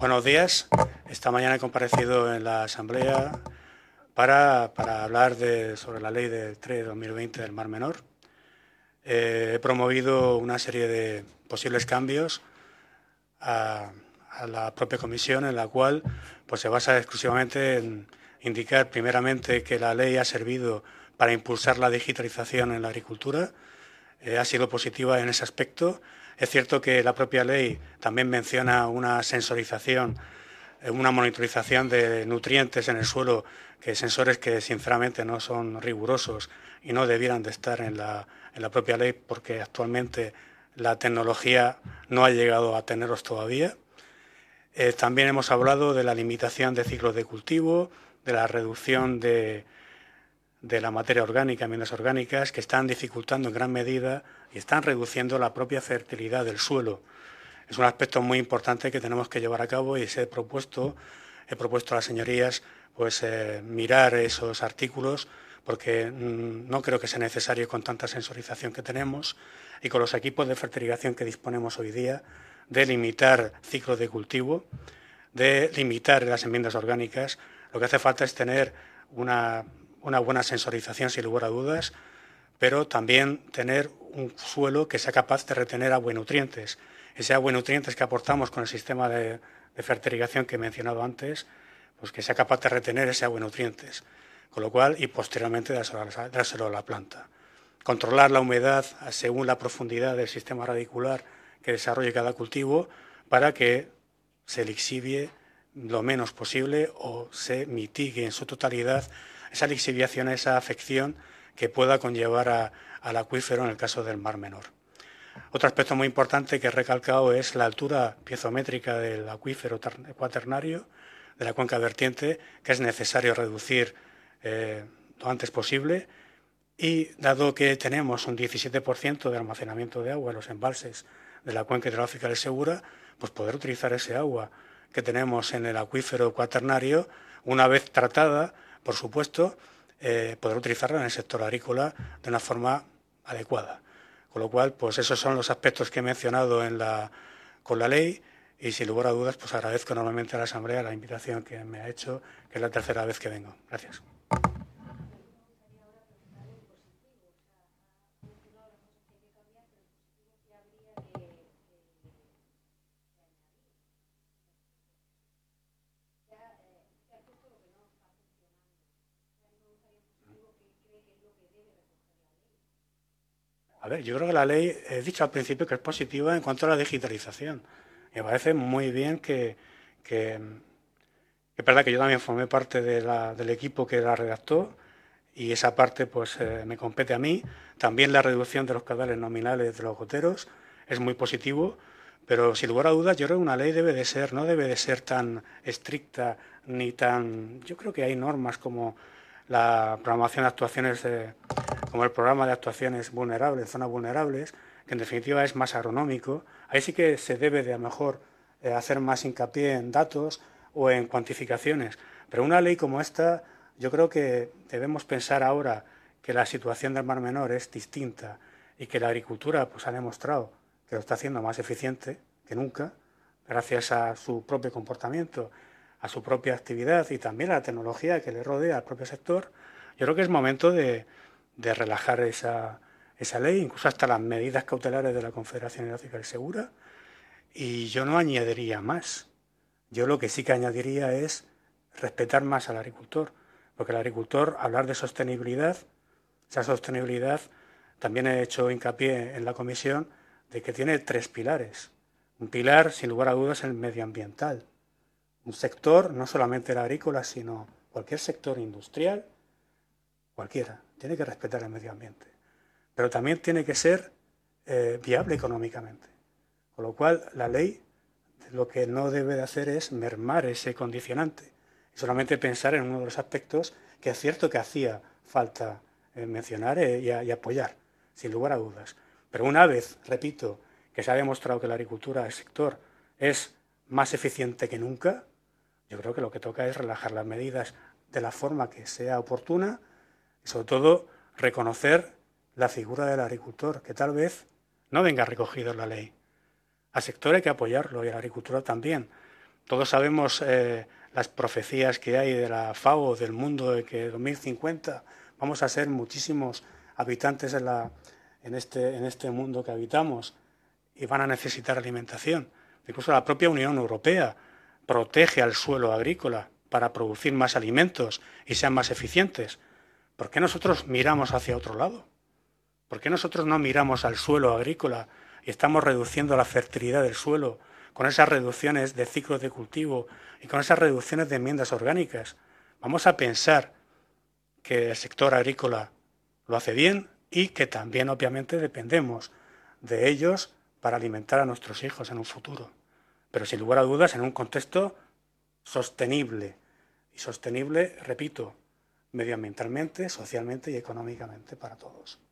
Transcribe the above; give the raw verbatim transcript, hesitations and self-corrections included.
Buenos días. Esta mañana he comparecido en la Asamblea para, para hablar de, sobre la Ley del tres de dos mil veinte del Mar Menor. Eh, he promovido una serie de posibles cambios a, a la propia comisión, en la cual pues, se basa exclusivamente en indicar primeramente que la ley ha servido para impulsar la digitalización en la agricultura. Eh, ha sido positiva en ese aspecto. Es cierto que la propia ley también menciona una sensorización, eh, una monitorización de nutrientes en el suelo, que sensores que sinceramente no son rigurosos y no debieran de estar en la, en la propia ley, porque actualmente la tecnología no ha llegado a tenerlos todavía. Eh, también hemos hablado de la limitación de ciclos de cultivo, de la reducción de, de la materia orgánica, enmiendas orgánicas, que están dificultando en gran medida y están reduciendo la propia fertilidad del suelo. Es un aspecto muy importante que tenemos que llevar a cabo y se he propuesto, he propuesto a las señorías pues, eh, mirar esos artículos, porque mmm, no creo que sea necesario con tanta sensorización que tenemos y con los equipos de fertilización que disponemos hoy día, de limitar ciclos de cultivo, de limitar las enmiendas orgánicas. Lo que hace falta es tener una, una buena sensorización, sin lugar a dudas, pero también tener un suelo que sea capaz de retener agua y nutrientes. Ese agua y nutrientes que aportamos con el sistema de, de fertilización que he mencionado antes, pues que sea capaz de retener ese agua y nutrientes. Con lo cual, y posteriormente dárselo a, dárselo a la planta. Controlar la humedad según la profundidad del sistema radicular que desarrolle cada cultivo para que se lixivie lo menos posible o se mitigue en su totalidad esa lixiviación, esa afección que pueda conllevar a, al acuífero en el caso del Mar Menor. Otro aspecto muy importante que he recalcado es la altura piezométrica del acuífero cuaternario, de la cuenca vertiente, que es necesario reducir eh, lo antes posible. Y dado que tenemos un diecisiete por ciento de almacenamiento de agua en los embalses de la cuenca hidrográfica del Segura, pues poder utilizar ese agua que tenemos en el acuífero cuaternario, una vez tratada, por supuesto, eh, poder utilizarla en el sector agrícola de una forma adecuada. Con lo cual, pues esos son los aspectos que he mencionado en la, con la ley y sin lugar a dudas, pues agradezco enormemente a la Asamblea la invitación que me ha hecho, que es la tercera vez que vengo. Gracias. A ver, yo creo que la ley, he dicho al principio que es positiva en cuanto a la digitalización. Me parece muy bien que, que, que es verdad que yo también formé parte de la, del equipo que la redactó y esa parte pues eh, me compete a mí. También la reducción de los caudales nominales de los goteros es muy positivo, pero sin lugar a dudas yo creo que una ley debe de ser, no debe de ser tan estricta ni tan... Yo creo que hay normas como la programación de actuaciones, de, como el programa de actuaciones vulnerables, zonas vulnerables, que en definitiva es más agronómico. Ahí sí que se debe de a lo mejor eh, hacer más hincapié en datos o en cuantificaciones. Pero una ley como esta, yo creo que debemos pensar ahora que la situación del Mar Menor es distinta y que la agricultura pues, ha demostrado que lo está haciendo más eficiente que nunca, gracias a su propio comportamiento, a su propia actividad y también a la tecnología que le rodea al propio sector. Yo creo que es momento de, de relajar esa, esa ley, incluso hasta las medidas cautelares de la Confederación Hidrográfica del Segura, y yo no añadiría más. Yo lo que sí que añadiría es respetar más al agricultor, porque el agricultor, hablar de sostenibilidad, esa sostenibilidad, también he hecho hincapié en la comisión de que tiene tres pilares. Un pilar, sin lugar a dudas, es el medioambiental. Un sector, no solamente el agrícola, sino cualquier sector industrial, cualquiera, tiene que respetar el medio ambiente. Pero también tiene que ser eh, viable económicamente. Con lo cual, la ley lo que no debe de hacer es mermar ese condicionante y solamente pensar en uno de los aspectos que es cierto que hacía falta eh, mencionar eh, y, a, y apoyar, sin lugar a dudas. Pero una vez, repito, que se ha demostrado que la agricultura, el sector, es más eficiente que nunca, yo creo que lo que toca es relajar las medidas de la forma que sea oportuna y sobre todo reconocer la figura del agricultor, que tal vez no venga recogido en la ley. Al sector hay que apoyarlo y a la agricultura también, Todos sabemos eh, las profecías que hay de la FAO, del mundo, de que en dos mil cincuenta vamos a ser muchísimos habitantes en, la, en, este, en este mundo que habitamos y van a necesitar alimentación. Incluso la propia Unión Europea protege al suelo agrícola para producir más alimentos y sean más eficientes. ¿Por qué nosotros miramos hacia otro lado? ¿Por qué nosotros no miramos al suelo agrícola y estamos reduciendo la fertilidad del suelo con esas reducciones de ciclos de cultivo y con esas reducciones de enmiendas orgánicas? Vamos a pensar que el sector agrícola lo hace bien y que también obviamente dependemos de ellos para alimentar a nuestros hijos en un futuro. Pero sin lugar a dudas en un contexto sostenible. Y sostenible, repito, medioambientalmente, socialmente y económicamente para todos.